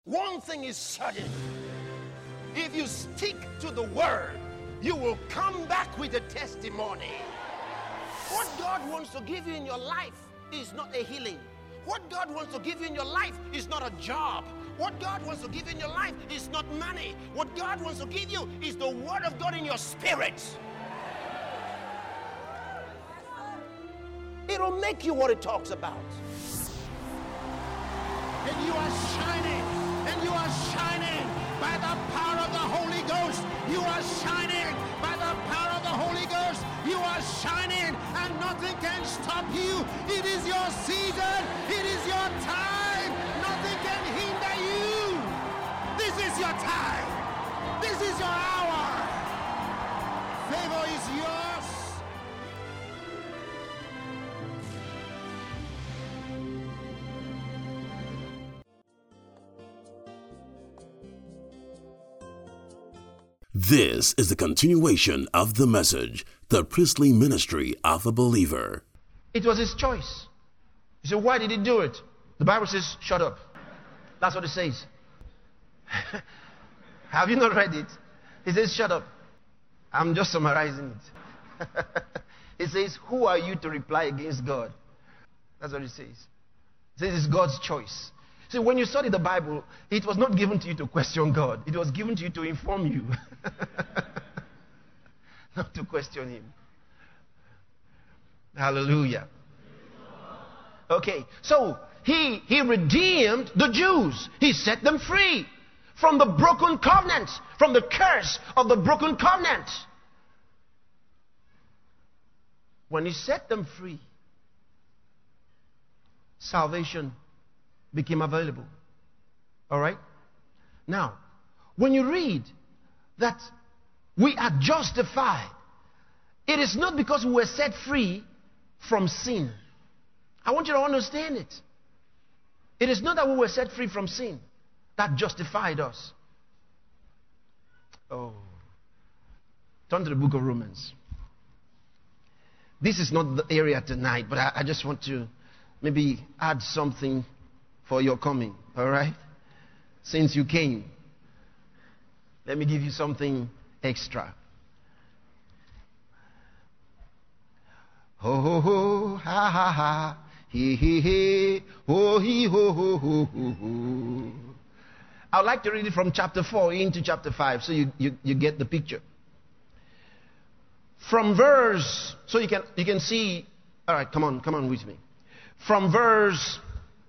One thing is certain. If you stick to the word, you will come back with a testimony. What God wants to give you in your life is not a healing. What God wants to give you in your life is not a job. What God wants to give you in your life is not money. What God wants to give you is the word of God in your spirit. It'll make you what it talks about. And you are shining. And you are shining by the power of the Holy Ghost. You are shining by the power of the Holy Ghost. You are shining and nothing can stop you. It is your season. It is your time. Nothing can hinder you. This is your time. This is your hour. Favor is yours. This is the continuation of the message, the priestly ministry of a believer. It was his choice. You say, why did he do it? The Bible says, shut up. That's what it says. Have you not read it? It says, shut up. I'm just summarizing it. It says, who are you to reply against God? That's what it says. It says it's God's choice. See, when you study the Bible, it was not given to you to question God. It was given to you to inform you. Not to question him. Hallelujah. Okay, so he redeemed the Jews. He set them free from the broken covenant, from the curse of the broken covenant. When he set them free, salvation became available. All right? Now, when you read that we are justified, it is not because we were set free from sin. I want you to understand it. It is not that we were set free from sin that justified us. Oh. Turn to the book of Romans. This is not the area tonight, but I just want to maybe add something for your coming, all right? Since you came, let me give you something extra. Ho ho ho, ha ha ha, he he he, ho he ho ho ho ho ho. I would like to read it from chapter 4 into chapter 5 so you get the picture. From verse, so you can see, all right, come on with me. From verse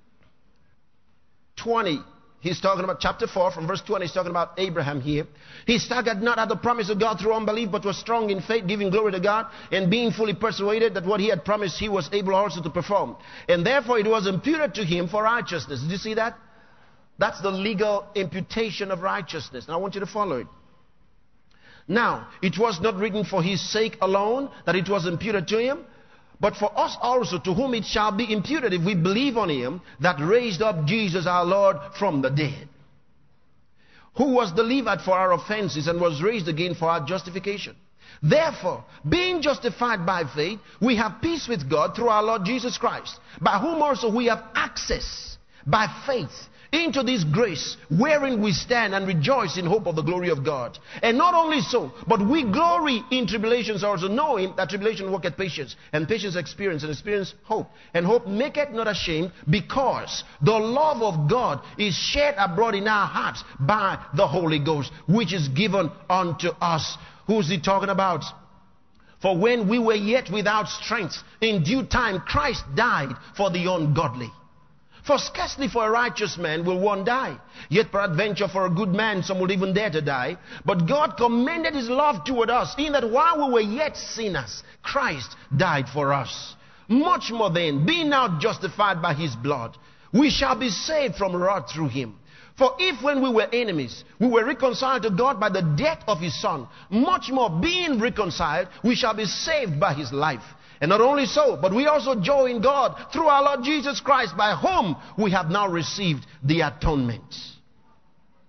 20, he's talking about chapter 4, from verse 20, he's talking about Abraham here. He staggered not at the promise of God through unbelief, but was strong in faith, giving glory to God, and being fully persuaded that what he had promised he was able also to perform. And therefore it was imputed to him for righteousness. Did you see that? That's the legal imputation of righteousness. And I want you to follow it. Now, it was not written for his sake alone that it was imputed to him, but for us also, to whom it shall be imputed if we believe on him that raised up Jesus our Lord from the dead, who was delivered for our offenses and was raised again for our justification. Therefore, being justified by faith, we have peace with God through our Lord Jesus Christ, by whom also we have access by faith into this grace wherein we stand and rejoice in hope of the glory of God. And not only so, but we glory in tribulations also, knowing that tribulation worketh patience, and patience experience, and experience hope. And hope maketh not ashamed, because the love of God is shed abroad in our hearts by the Holy Ghost, which is given unto us. Who's he talking about? For when we were yet without strength, in due time Christ died for the ungodly. For scarcely for a righteous man will one die. Yet peradventure for a good man some will even dare to die. But God commended his love toward us, in that while we were yet sinners, Christ died for us. Much more then, being now justified by his blood, we shall be saved from wrath through him. For if when we were enemies, we were reconciled to God by the death of his Son, much more being reconciled, we shall be saved by his life. And not only so, but we also joy in God through our Lord Jesus Christ, by whom we have now received the atonement.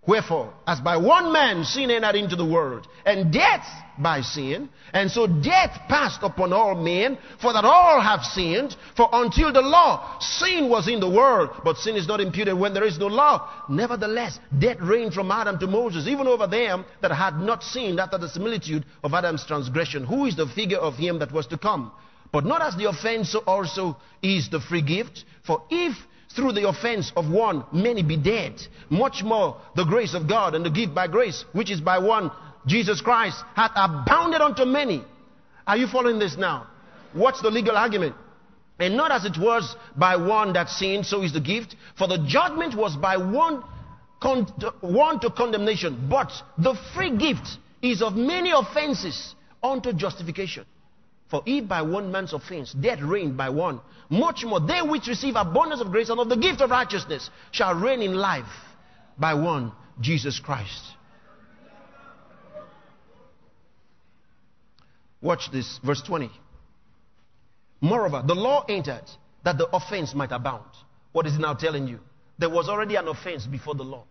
Wherefore, as by one man sin entered into the world, and death by sin, and so death passed upon all men, for that all have sinned. For until the law, sin was in the world, but sin is not imputed when there is no law. Nevertheless, death reigned from Adam to Moses, even over them that had not sinned, after the similitude of Adam's transgression, who is the figure of him that was to come. But not as the offense, so also is the free gift. For if through the offense of one many be dead, much more the grace of God and the gift by grace, which is by one Jesus Christ, hath abounded unto many. Are you following this now? What's the legal argument? And not as it was by one that sinned, so is the gift. For the judgment was by one to condemnation, but the free gift is of many offenses unto justification. For if by one man's offense death reigned by one, much more they which receive abundance of grace and of the gift of righteousness shall reign in life by one, Jesus Christ. Watch this, verse 20. Moreover, the law entered that the offense might abound. What is it now telling you? There was already an offense before the law.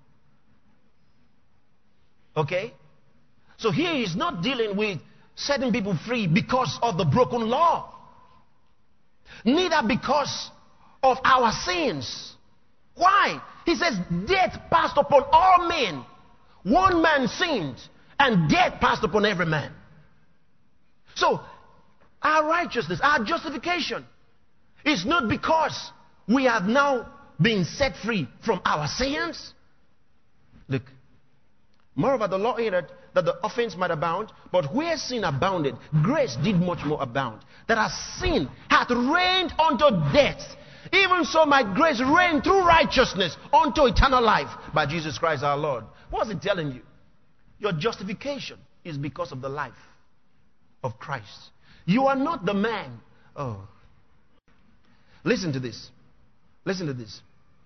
Okay? So here he's not dealing with setting people free because of the broken law, neither because of our sins. Why? He says death passed upon all men. One man sinned, and death passed upon every man. So our righteousness, our justification is not because we have now been set free from our sins. Look, moreover, the law entered that the offense might abound, but where sin abounded, grace did much more abound. That as sin hath reigned unto death, even so might grace reign through righteousness unto eternal life by Jesus Christ our Lord. What's it telling you? Your justification is because of the life of Christ. You are not the man. Oh. Listen to this. Listen to this.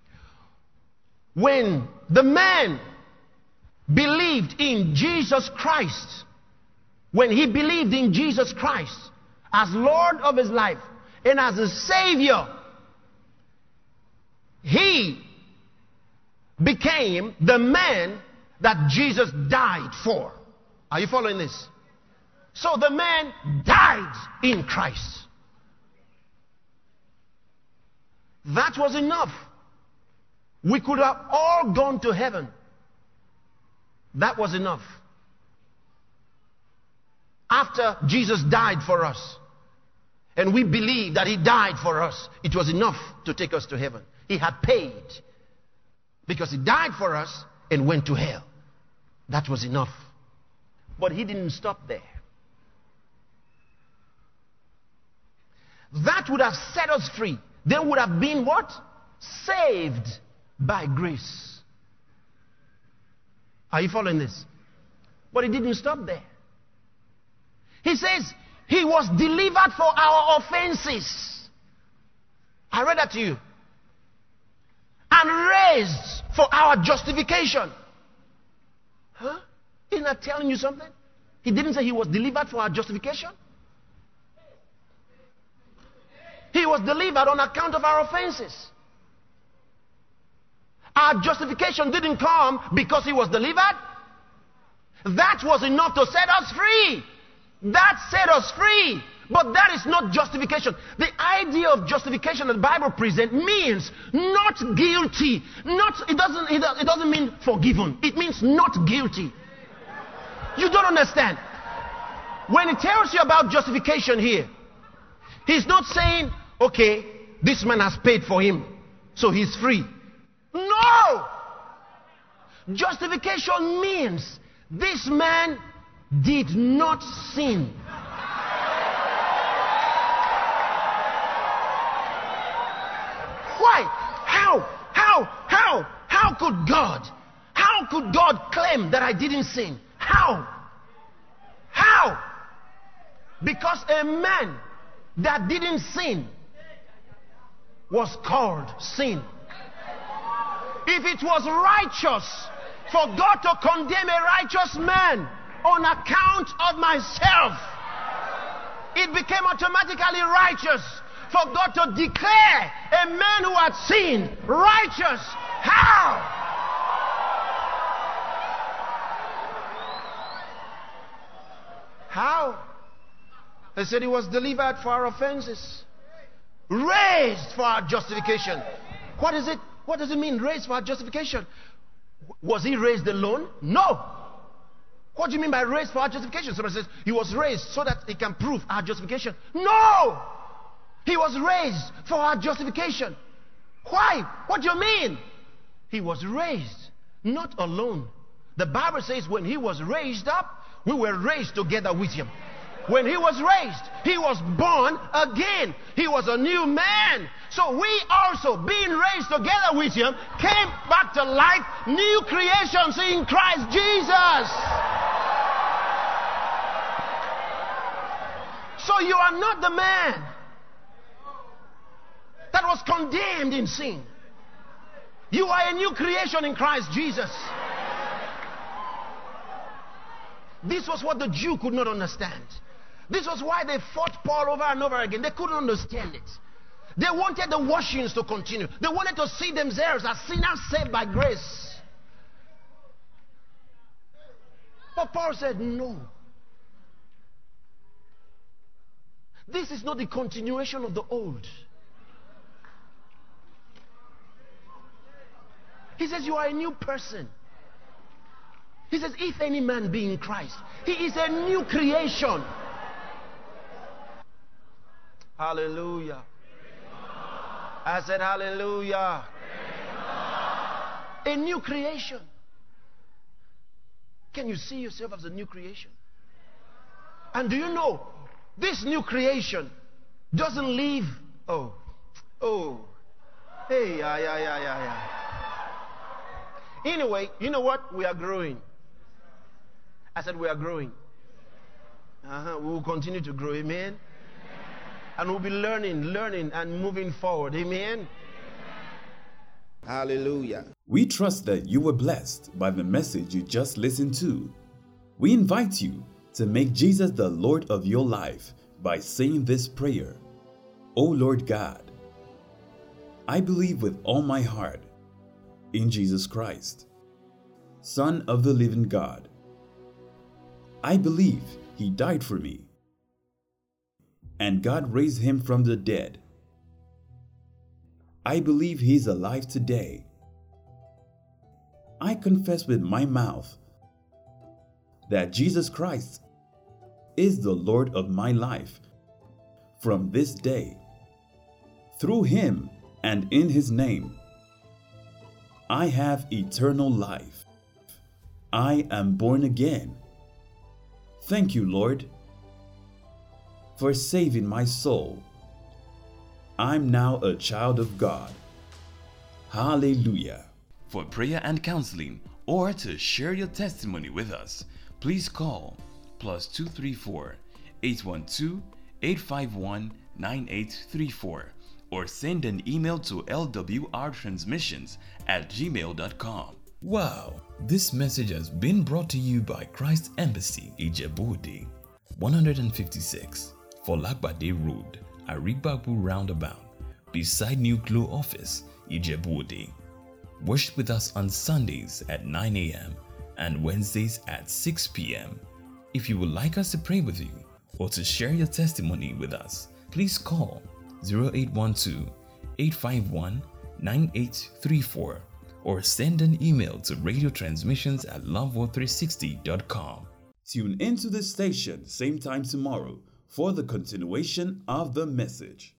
When the man believed in Jesus Christ, when he believed in Jesus Christ as Lord of his life and as a Savior, he became the man that Jesus died for. Are you following this? So the man died in Christ. That was enough. We could have all gone to heaven. That was enough. After Jesus died for us, and we believe that he died for us, it was enough to take us to heaven. He had paid because he died for us and went to hell. That was enough. But he didn't stop there. That would have set us free. They would have been what? Saved by grace. Are you following this? But he didn't stop there. He says he was delivered for our offenses. I read that to you. And raised for our justification. Huh? Isn't that telling you something? He didn't say he was delivered for our justification. He was delivered on account of our offenses. Our justification didn't come because he was delivered. That was enough to set us free. That set us free. But that is not justification. The idea of justification that the Bible presents means not guilty. It doesn't mean forgiven. It means not guilty. You don't understand. When it tells you about justification here, he's not saying, okay, this man has paid for him, so he's free. No! Justification means this man did not sin. Why? How could God claim that I didn't sin? How? Because a man that didn't sin was called sin. If it was righteous for God to condemn a righteous man on account of myself, it became automatically righteous for God to declare a man who had sinned righteous. How? They said he was delivered for our offenses, raised for our justification. What is it? What does it mean, raised for our justification? Was he raised alone? No. What do you mean by raised for our justification? Somebody says he was raised so that he can prove our justification. No! He was raised for our justification. Why? What do you mean? He was raised, not alone. The Bible says when he was raised up, we were raised together with him. When he was raised, he was born again. He was a new man. So we also, being raised together with him, came back to life, new creations in Christ Jesus. So you are not the man that was condemned in sin. You are a new creation in Christ Jesus. This was what the Jew could not understand. This was why they fought Paul over and over again. They couldn't understand it. They wanted the washings to continue. They wanted to see themselves as sinners saved by grace. But Paul said, no. This is not the continuation of the old. He says you are a new person. He says if any man be in Christ, he is a new creation. Hallelujah. I said hallelujah. A new creation. Can you see yourself as a new creation? And do you know, this new creation doesn't leave. Hey, yeah. Anyway, you know what? We are growing. I said we are growing. We will continue to grow. Amen. And we'll be learning and moving forward. Amen. Hallelujah. We trust that you were blessed by the message you just listened to. We invite you to make Jesus the Lord of your life by saying this prayer. O Lord God, I believe with all my heart in Jesus Christ, Son of the living God. I believe he died for me, and God raised him from the dead. I believe he is alive today. I confess with my mouth that Jesus Christ is the Lord of my life from this day. Through him and in his name, I have eternal life. I am born again. Thank you, Lord, for saving my soul. I'm now a child of God. Hallelujah. For prayer and counseling or to share your testimony with us, please call +234 812 851 9834 or send an email to lwrtransmissions@gmail.com. Wow, this message has been brought to you by Christ Embassy, Ijebu-Ode, 156 Folagbade Road, Arigbabu Roundabout, beside New Glow Office, Ijebu-Ode. Worship with us on Sundays at 9 a.m. and Wednesdays at 6 p.m. If you would like us to pray with you or to share your testimony with us, please call 0812-851-9834 or send an email to radiotransmissions@loveworld360.com. Tune into this station same time tomorrow for the continuation of the message.